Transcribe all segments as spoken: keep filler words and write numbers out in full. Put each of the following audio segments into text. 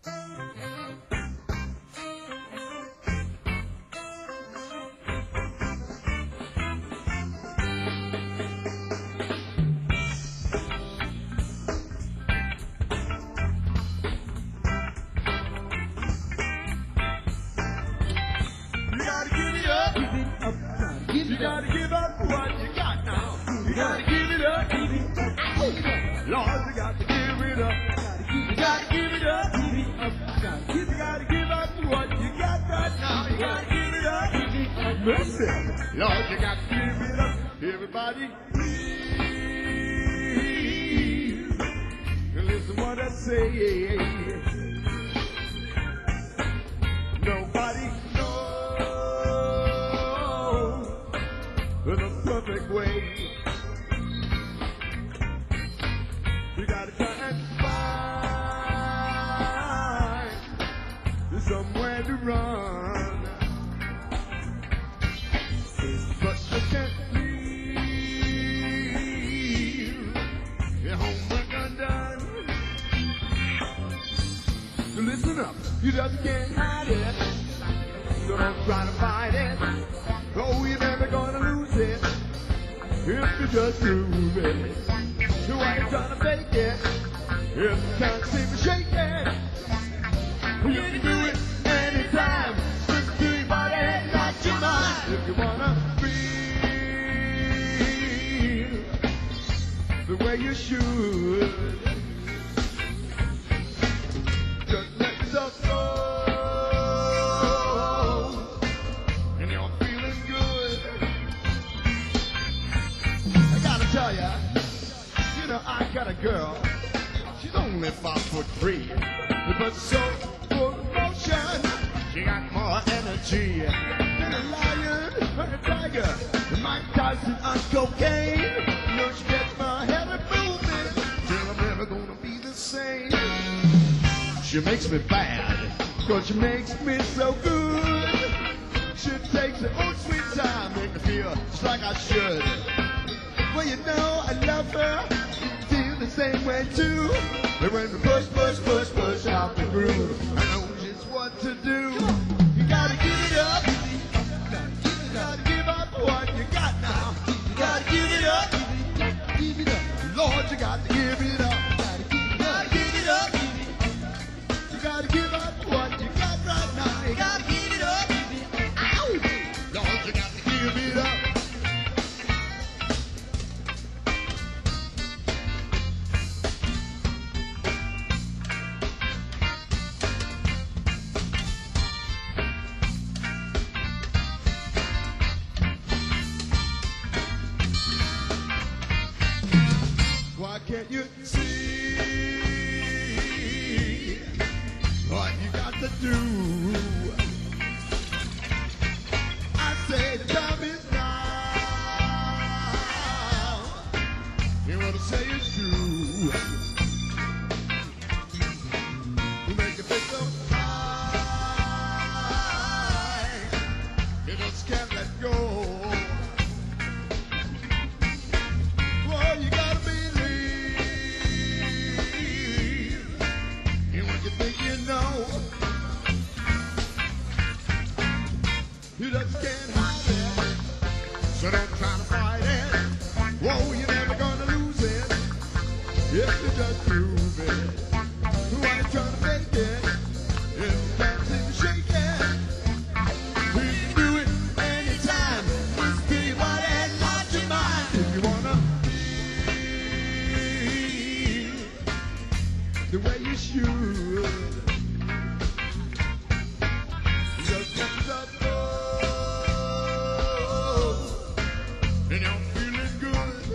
You gotta give up what you got now. You gotta give it up. Lord, you got to give it up. You gotta give it up. You gotta give up what you got right now. You gotta give it up. Mercy. Lord, you got to give it up. Everybody, please listen what I say. Nobody the perfect way. You gotta try and find somewhere to run, but you can't leave your homework undone. So listen up, you just can't hide it, so don't try to fight it. Oh, you're never gonna lose it if you just prove it. You ain't gonna fake it if you can't seem to shake it. You can do it anytime. Just do what ain't got your mind. If you wanna feel the way you should, just let yourself go. You know, I got a girl, she's only five foot three, but so full of motion, she got more energy than a lion or a tiger. Mike Tyson on cocaine, you know she gets my head moving, till I'm never gonna be the same. She makes me bad, cause she makes me so good. She takes her own sweet time, make me feel just like I should. Well, you know I love her, feel the same way too. And when we push, push, push, push out the groove, I know just what to do. You gotta give it up. You gotta give up what you got now. You gotta give it up. Give it up. Lord, you got to give it up. You gotta give it up. You gotta give up what you got right now. You gotta give it up. Ow! Lord, you got to give it up. Why can't you see what you got to do? I say the time is now. You want to say it's true. You make it feel so high, you just can't let go. Well, you gotta be you just can't hide it, so don't try to fight it. Whoa, you're never gonna lose it if you just prove it. Who ain't trying to fake it if you can't seem to shake it? We can do it anytime. Just be what ain't lost your mind. If you wanna be the way you should, just let yourself go. And you're feeling good.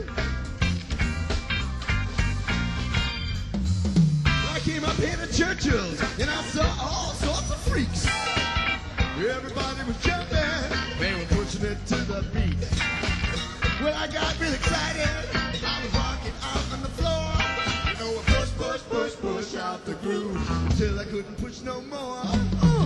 Well, I came up here to Churchill's and I saw all sorts of freaks. Everybody was jumping, they were pushing it to the beat. Well, I got real excited, I was rocking out on the floor. You know, I push, push, push, push out the groove till I couldn't push no more. Uh.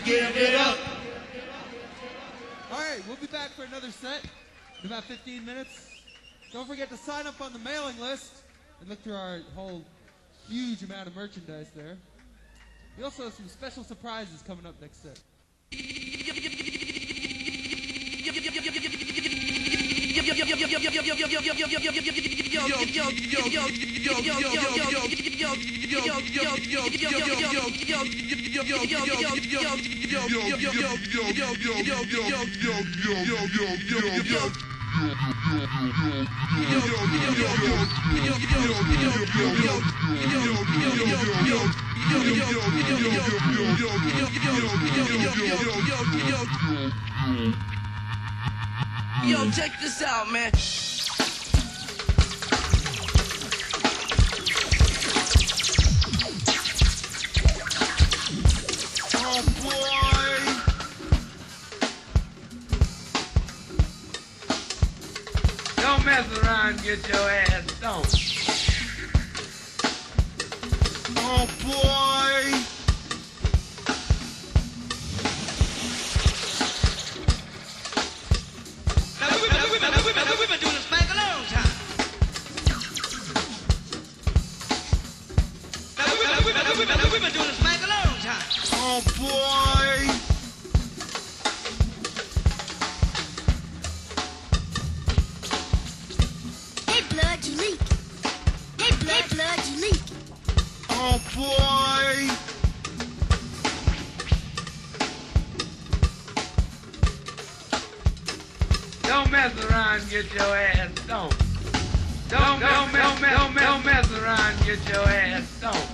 give it up. All right, we'll be back for another set in about fifteen minutes. Don't forget to sign up on the mailing list and look through our whole huge amount of merchandise there. We also have some special surprises coming up next set. Yo, check this out, man. Oh boy. Don't mess around, get your ass stoned. Oh boy. Now, we've been, we've been, we've been, we've been doing this spank a long time. Now, we've been, we've been, we've been, we've been doing this spank a long time. Oh boy. Hey, blood, you leak. Hey, blood, hey, blood, you leak. Oh boy. Don't mess around, get your ass stoned. Don't, don't, don't, don't, don't mess around, get your ass stoned.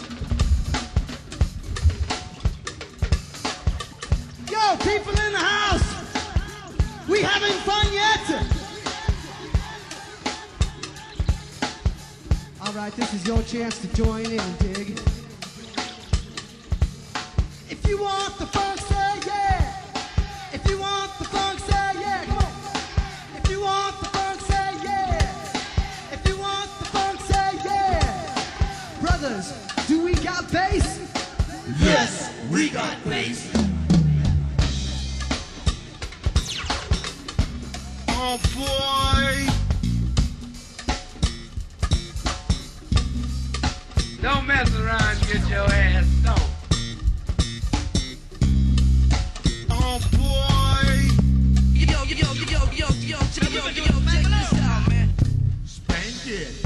Yo, people in the house, we having fun yet? All right, this is your chance to join in, dig. If you want the funk, say yeah. If you want the funk, say yeah. Come on. If you want the funk, say yeah. If you want the funk, say yeah. Brothers, do we got bass? Yes, we got bass. Oh boy. Don't mess around, get your ass stoned. Oh boy. Yo, yo, yo, yo, yo, yo, yo, check, yo, yo, check this out, man. Spank it.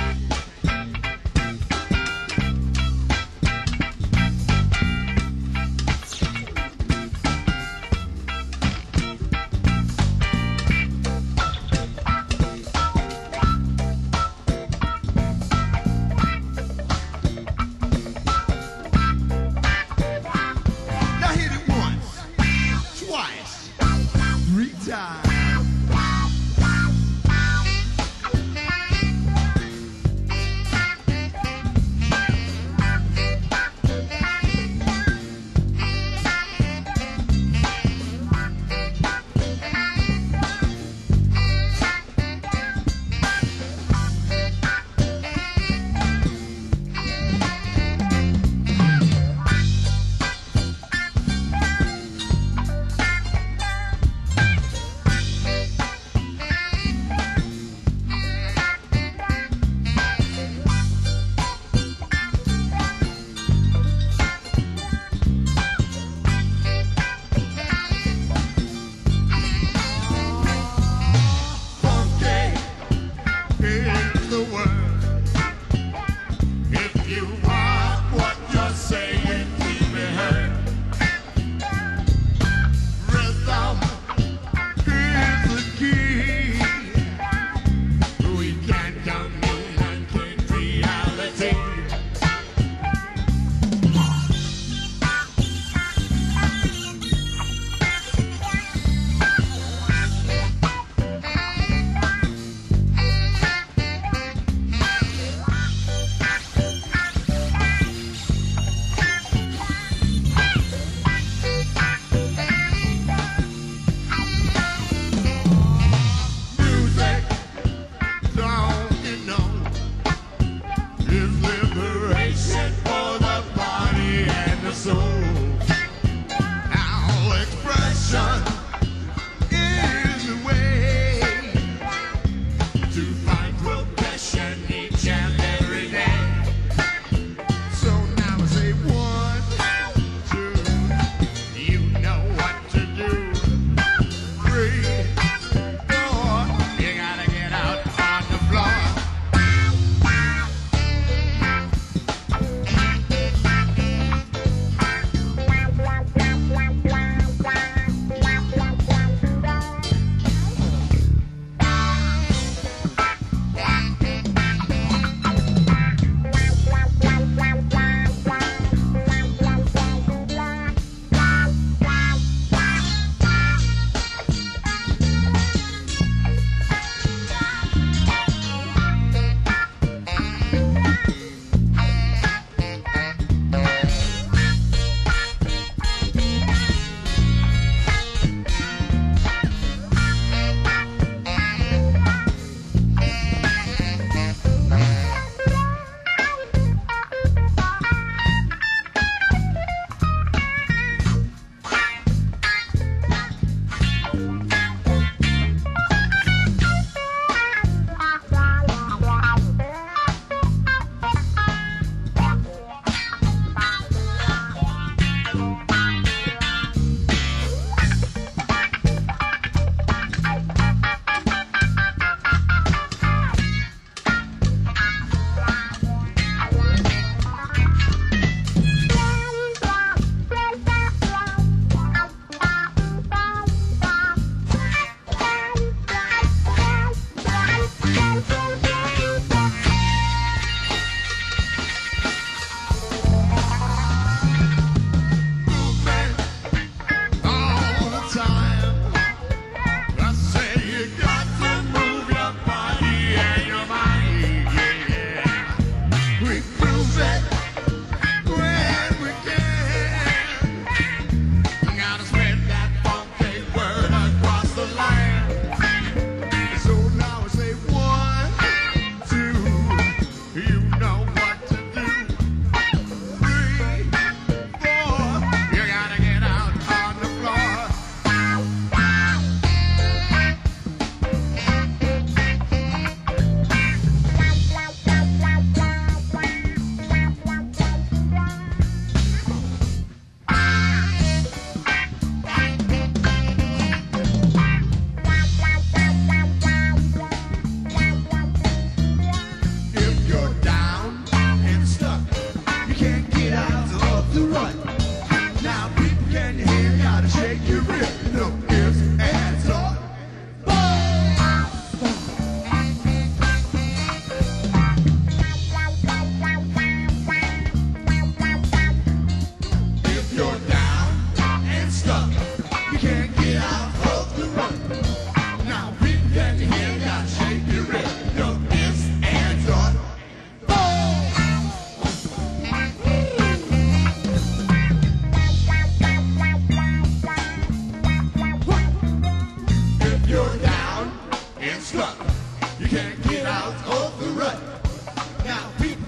Now hit it once, twice, three times.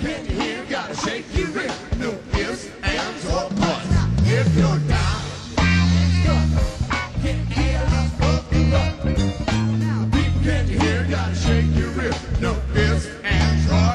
can you hear? Gotta shake your rear. No ifs, ands, or buts. If you're down, can you hear? Up you up. People, can you hear? Gotta shake your rear. No ifs, ands, or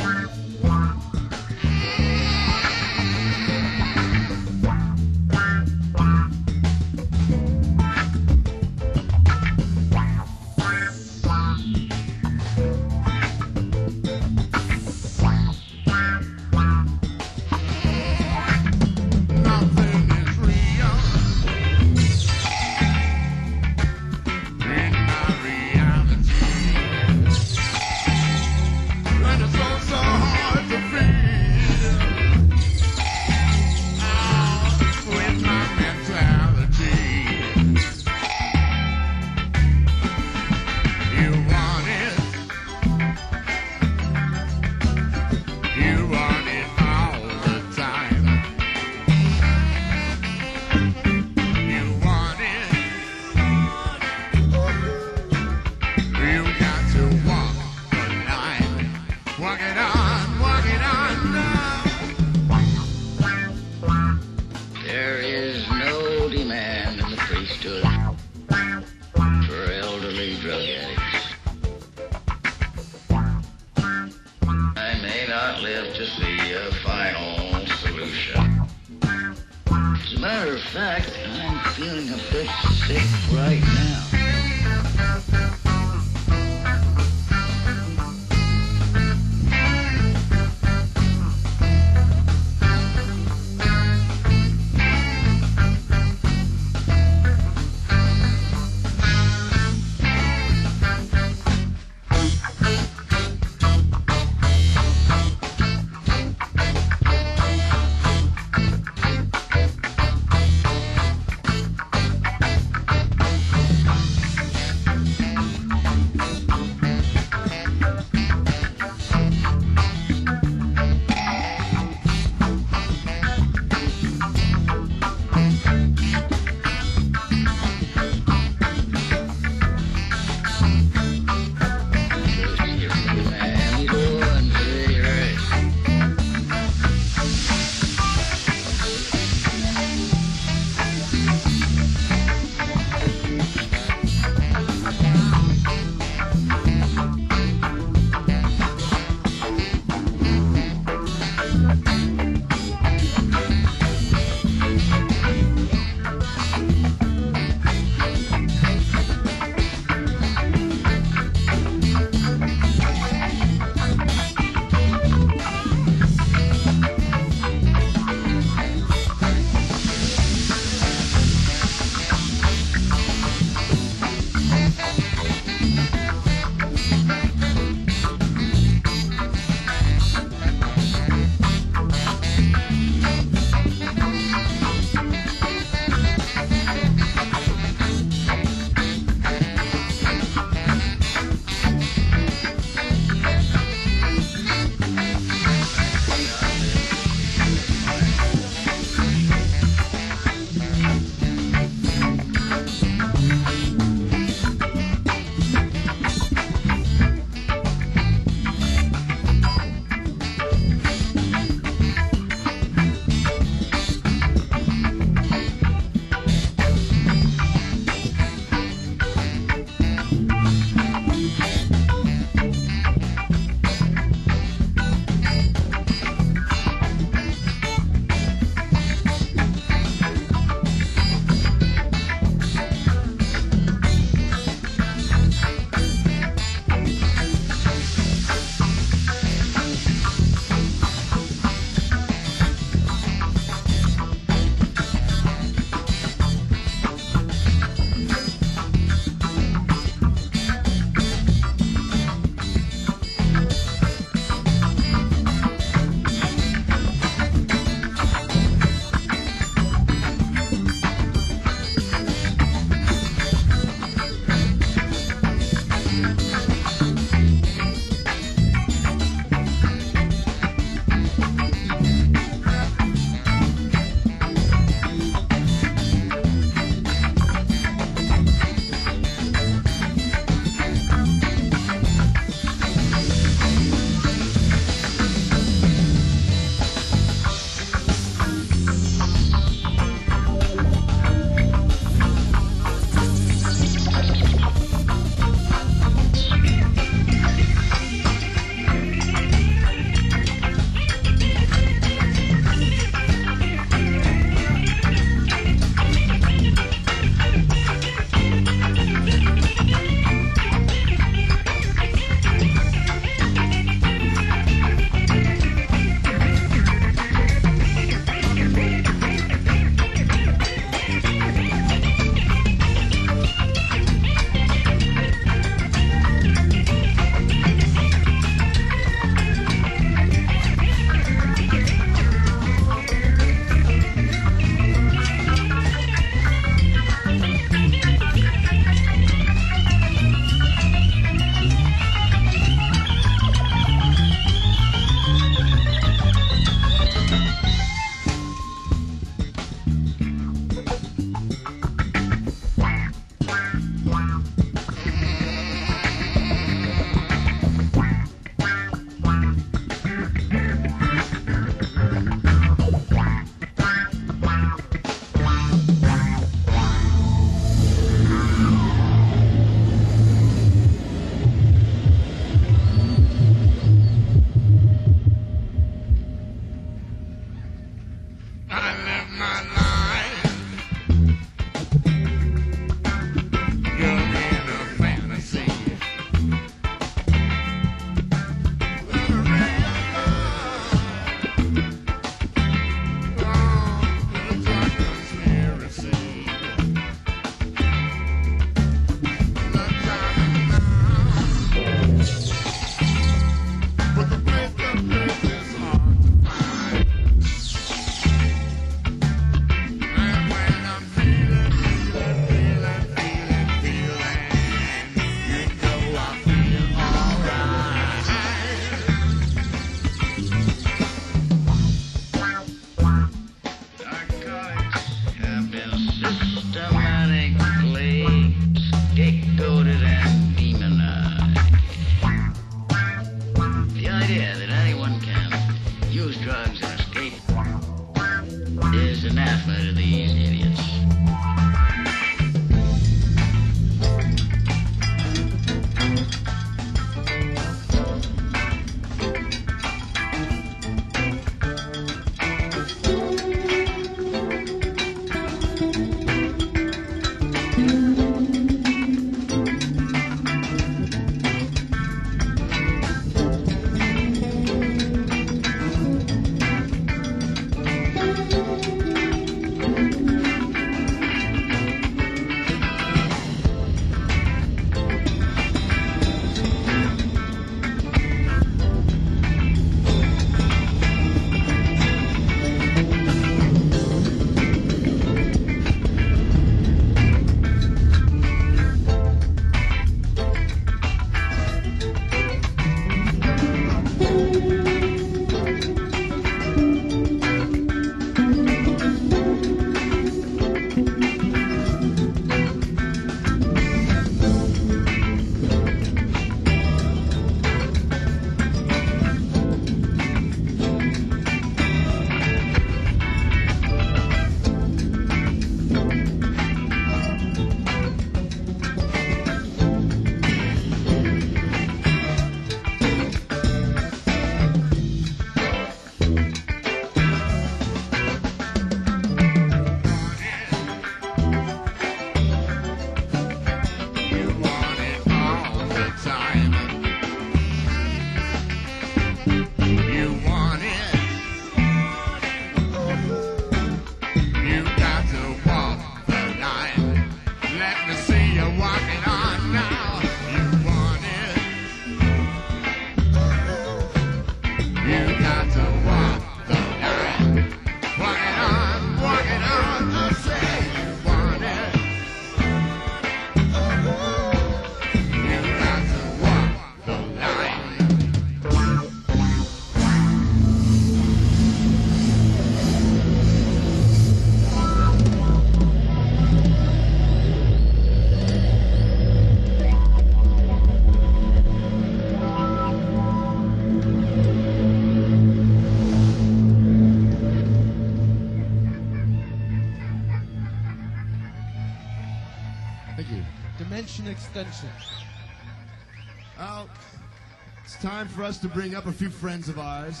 Thank you. Dimension Extension. Well, it's time for us to bring up a few friends of ours.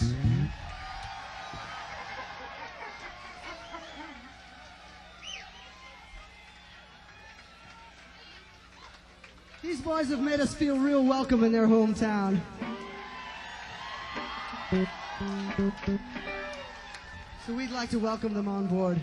These boys have made us feel real welcome in their hometown. So we'd like to welcome them on board.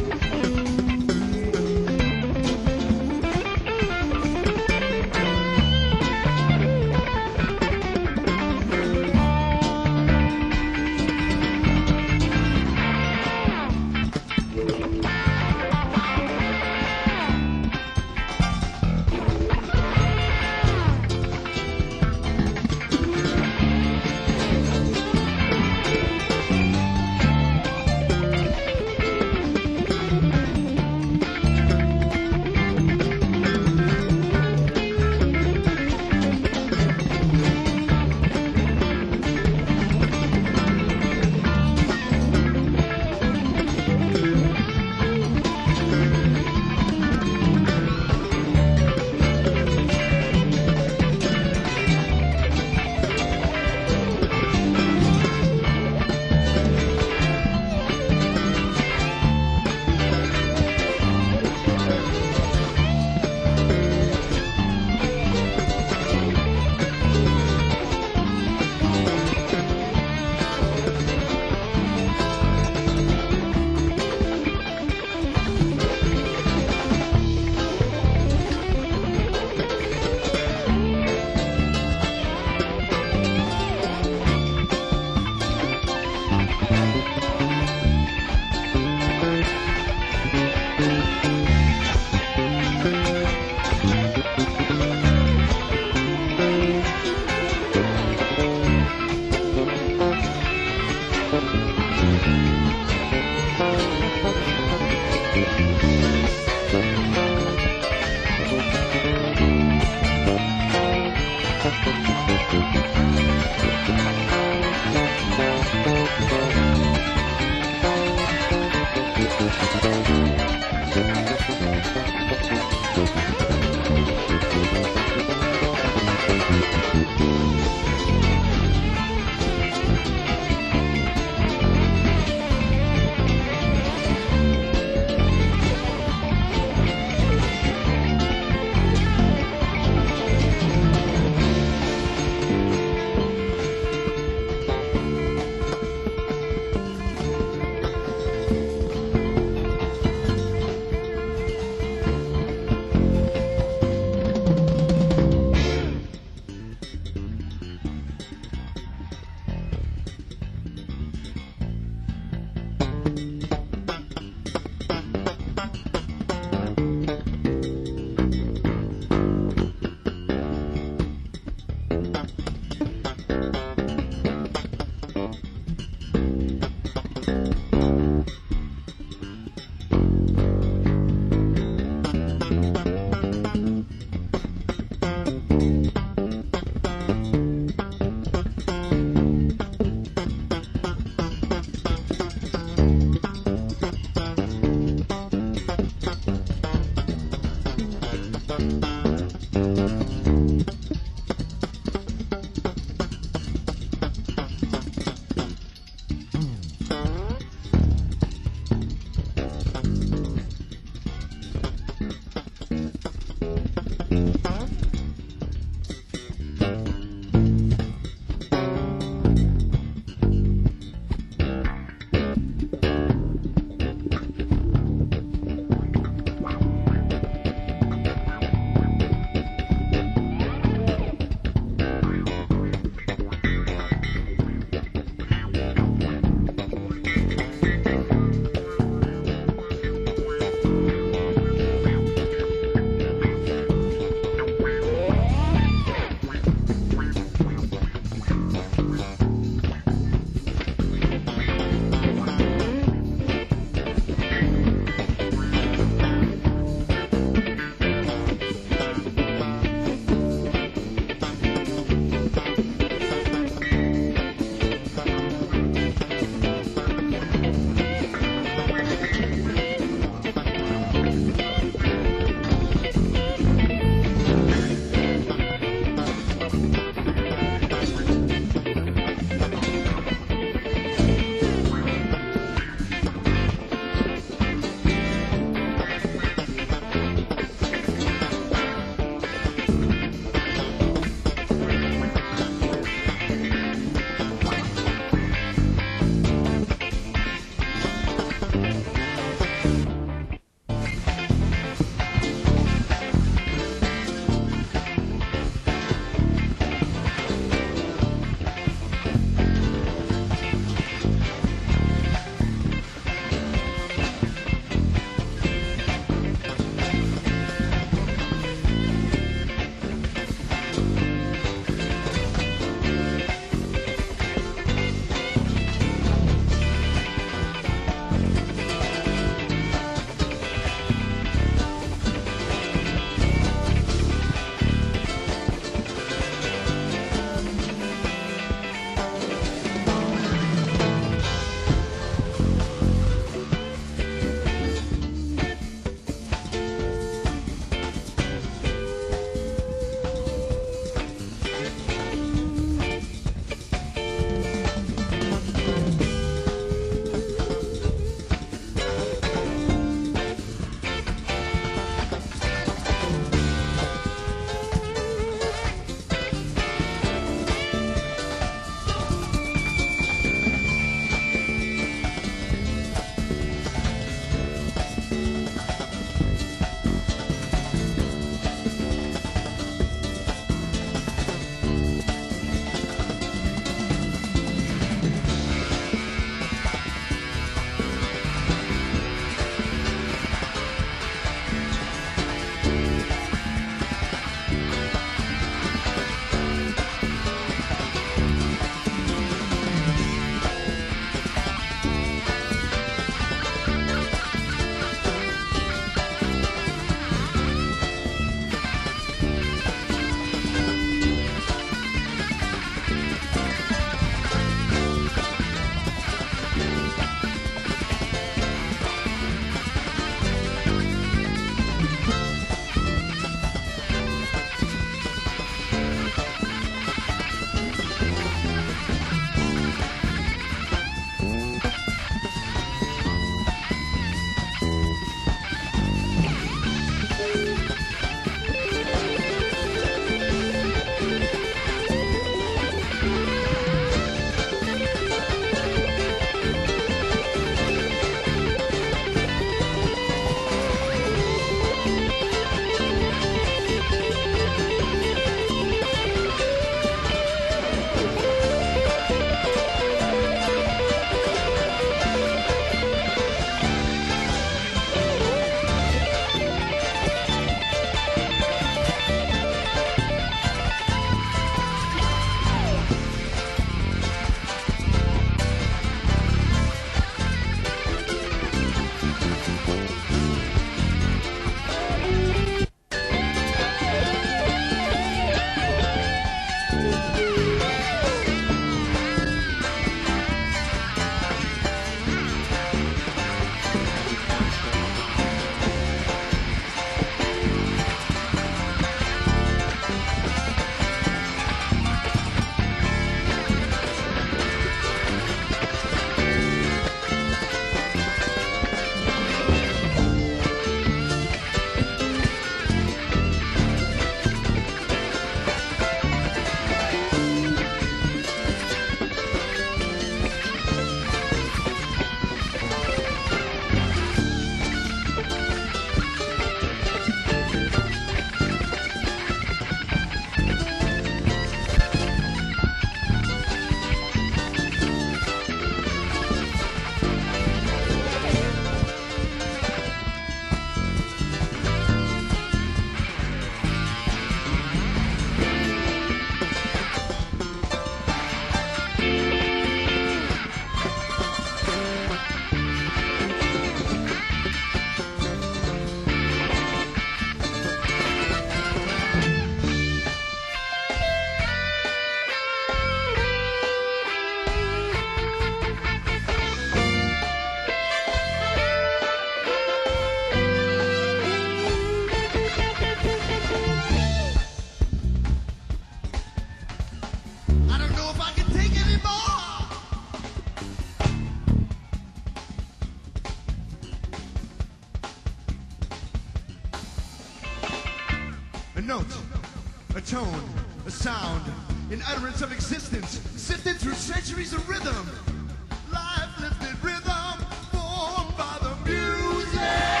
tone, a sound, an utterance of existence, sifted through centuries of rhythm. Life lifted rhythm, formed by the music.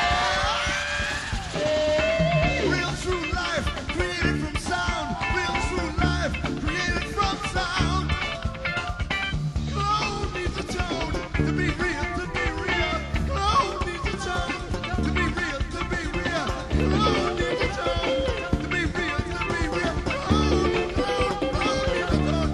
Real true life, created from sound. Real true life, created from sound. Oh, needs a tone to be real, to be real. Oh, needs a tone to be real, to be real. Oh, needs a tone to be real, to be real. Oh, oh, oh, needs a tone.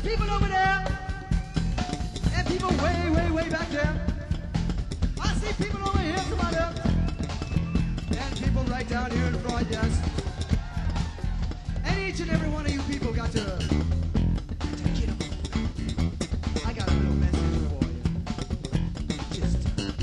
people over there, and people way, way, way back there. I see people over here, somebody else, and people right down here in front, yes. And each and every one of you people got to, got to get up. I got a little message for you. Just.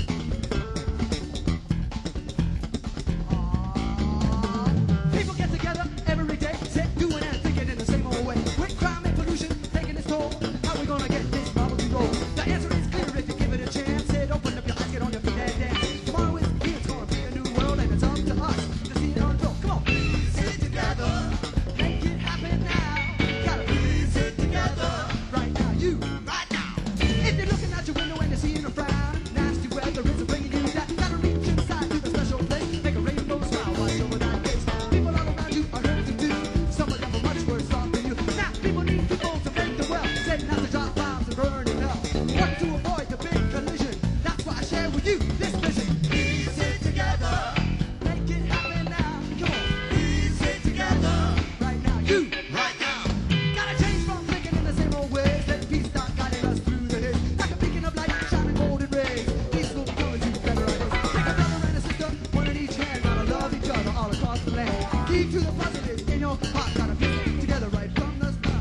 Aww. People get together every day, sit, doing and thinking in the same old way. With crime and pollution taking its toll, how we gonna get this problem to roll? The answer is clear if you give it a chance. Said, open up your eyes, get on your feet and dance. Tomorrow is here, it's gonna be a new world, and it's up to us to see it unfold. Come on, sit together, make it happen now. Gotta piece it together right now. You, right now. If you're looking out your window and you're seeing a frown, nasty weather is bringing you down. Gotta reach inside to the special place, make a rainbow smile, watch over that face. People all around you are hurting too. Some of them are much worse off than you. Now people need people to make the well, setting out to drop bombs and burn it up. What to avoid the big collision? That's why I share with you this vision. Piece it together, make it happen now. Come on, piece it together right now. You, right now. Gotta change from thinking in the same old ways. Let peace start guiding us through the haze. Like a beacon of light shining golden rays. Peace will be coming to better ideas. Take a brother and a sister, one in each hand. Gotta love each other all across the land. Keep to the positive in your heart. Gotta piece it together right from the start.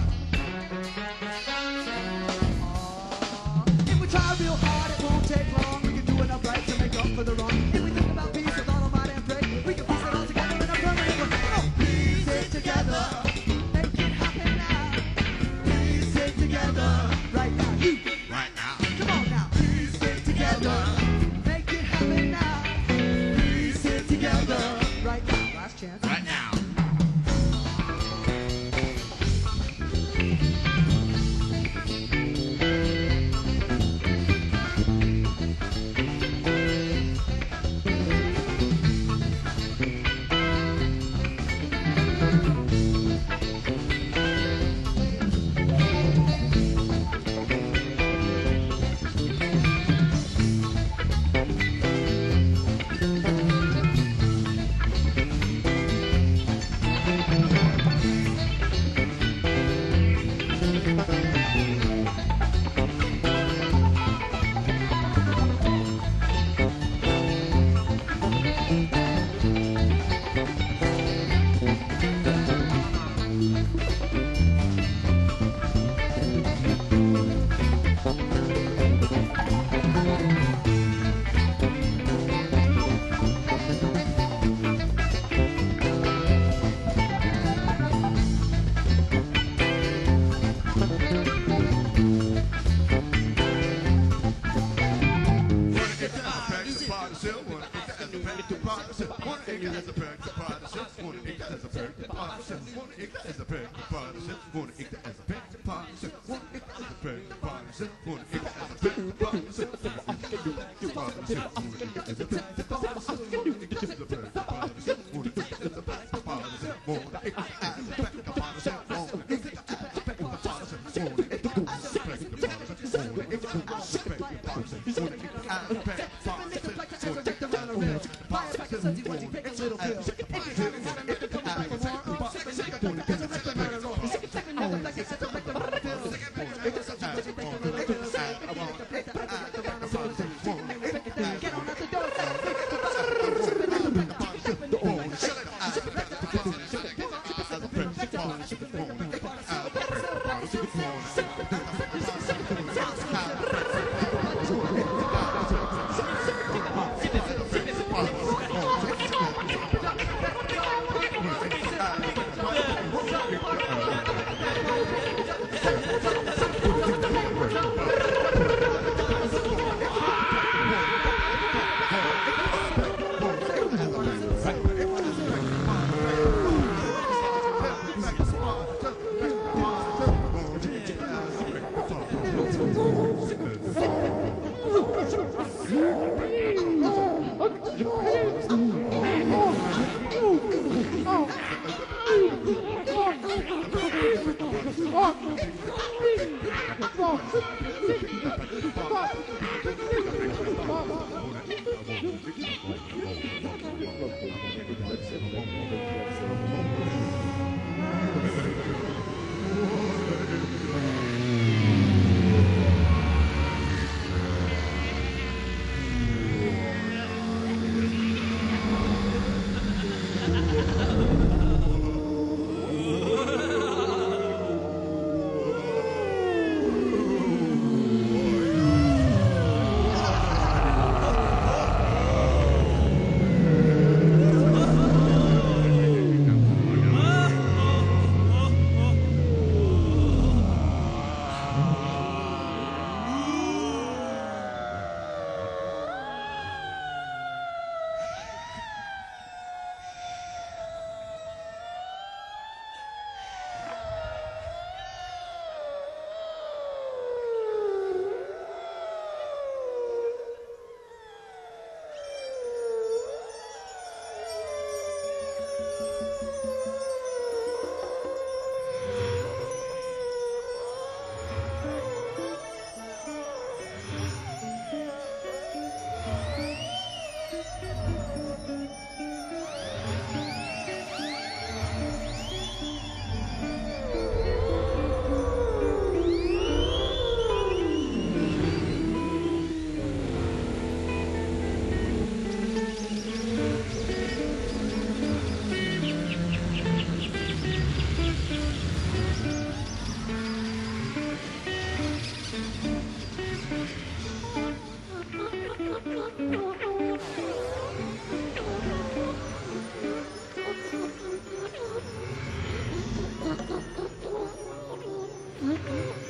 Aww. If we try real hard, it won't take long. We can do enough right to make up for the wrong. If we think about peace with all of might and pray, we can piece it all together in a permanent way. Come on, piece it together, make it happen now. Piece it together right now. You, Right now. come on now. Piece it together, make it happen now. Piece it together right now. Last chance. Right now.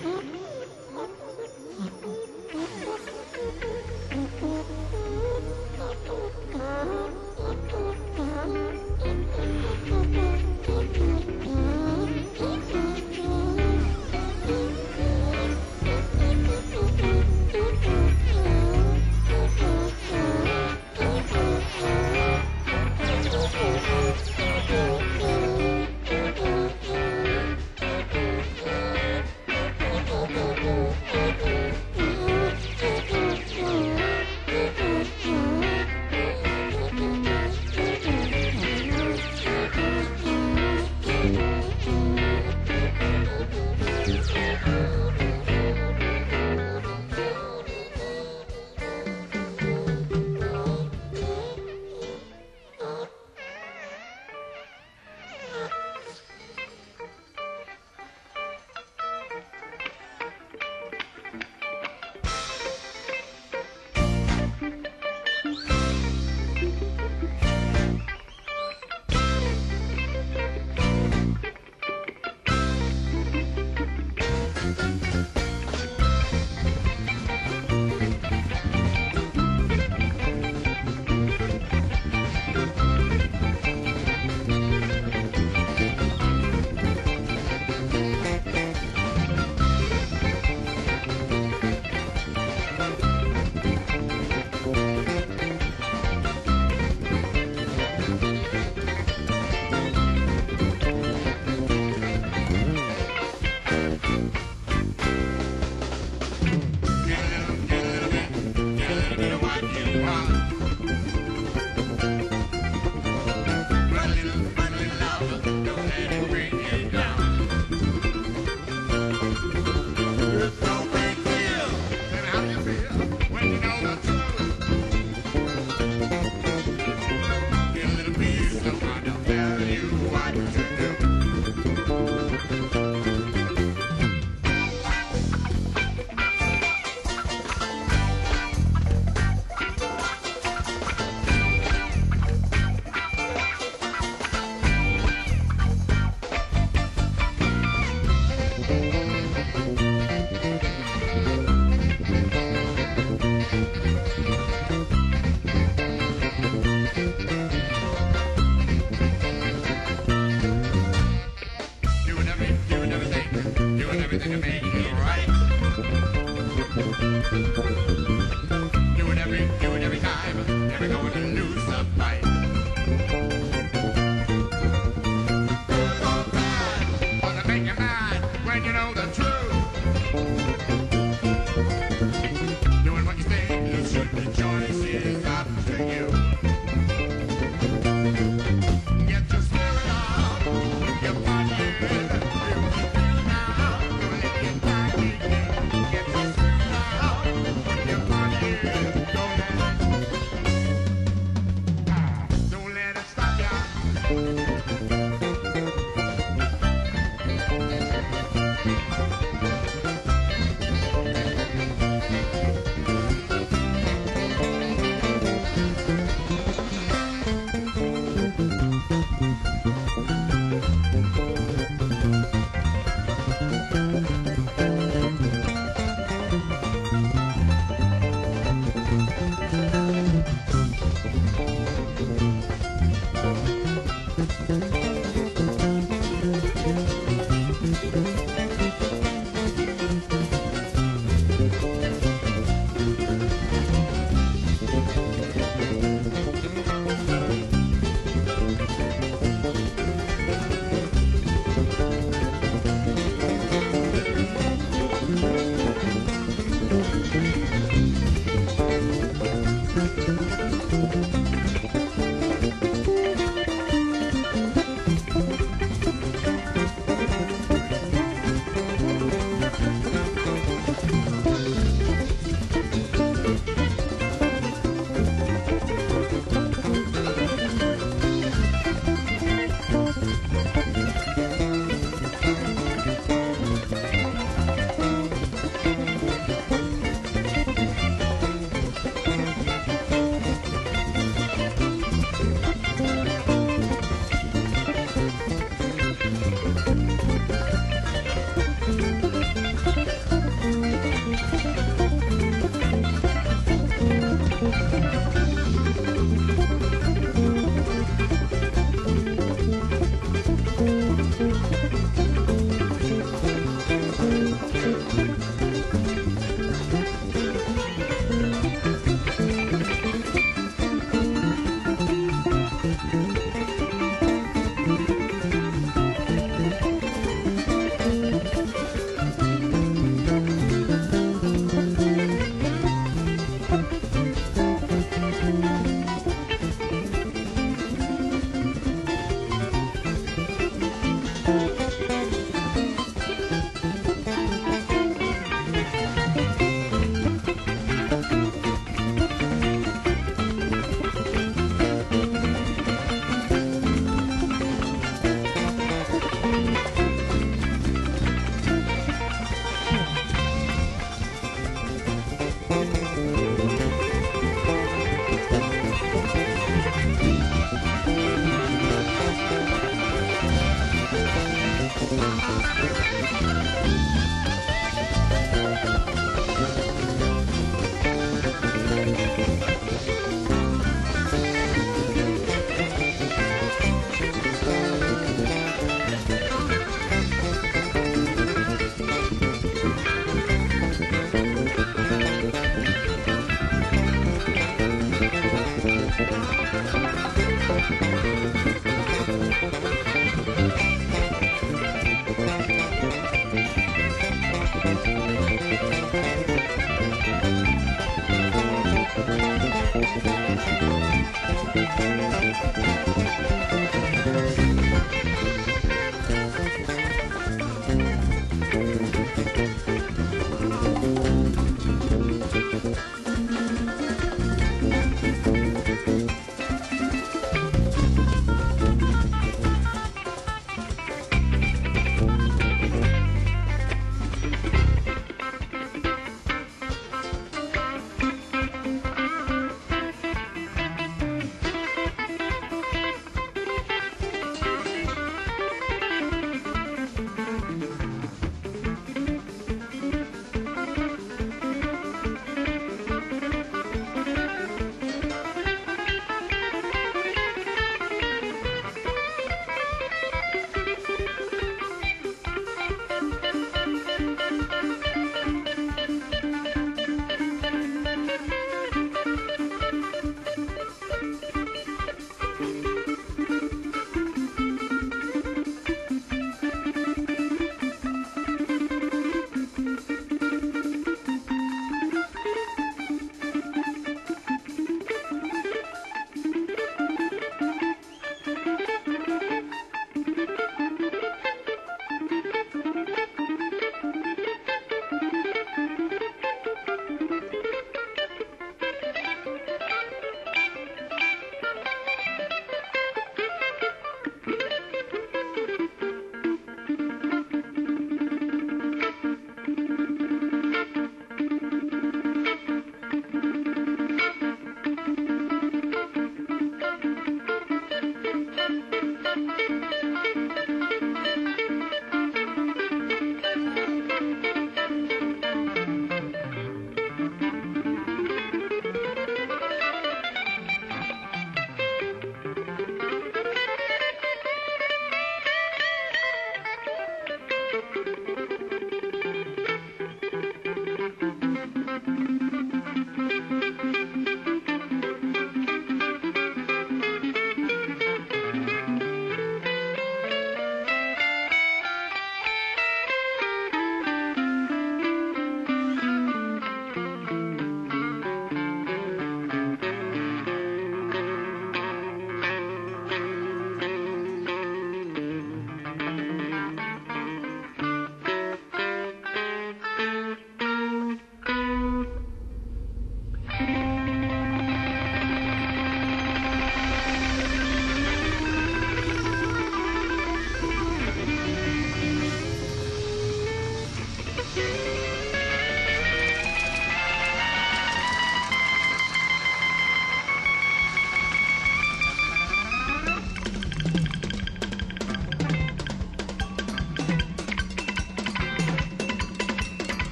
Don't let it stop.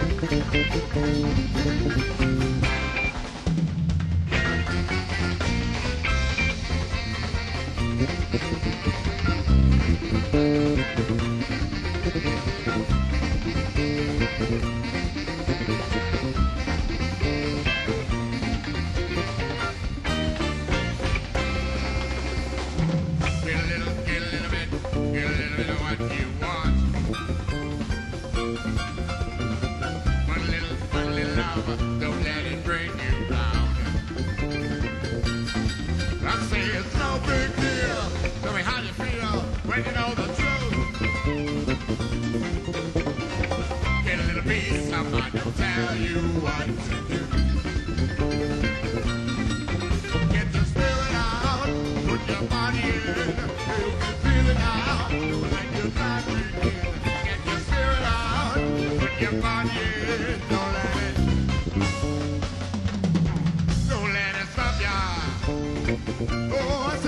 Get a little, get a little bit, get a little bit of what you want. One little, one little love, don't let it bring you down. I say it's no big deal. Tell me how you feel when you know the truth. Get a little piece of mind, don't tell you what to do. Get the spirit out, put your body in. You can feel it out, let your time begin. Get your spirit out, put your body in. Don't let it, don't let it stop ya. Oh, I